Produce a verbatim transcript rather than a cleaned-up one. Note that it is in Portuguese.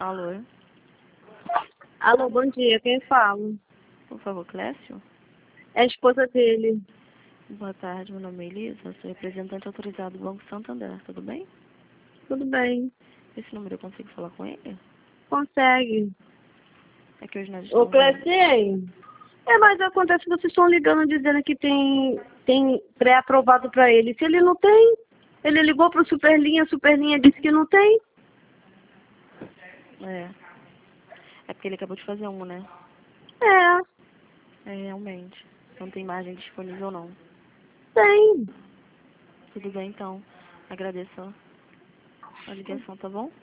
Alô? Alô, bom dia, quem fala? Por favor, Clécio? É a esposa dele. Boa tarde, meu nome é Elisa, sou representante autorizado do Banco Santander, tudo bem? Tudo bem. Esse número eu consigo falar com ele? Consegue. É que hoje nós Ô, estamos... Clécio, é, mas acontece que vocês estão ligando dizendo que tem, tem pré-aprovado para ele. Se ele não tem, ele ligou para o Superlinha, a Superlinha disse que não tem. É. É porque ele acabou de fazer um, né? É, É, realmente. Não tem margem disponível, não. tem. Tudo bem, então. Agradeço a ligação, tá bom?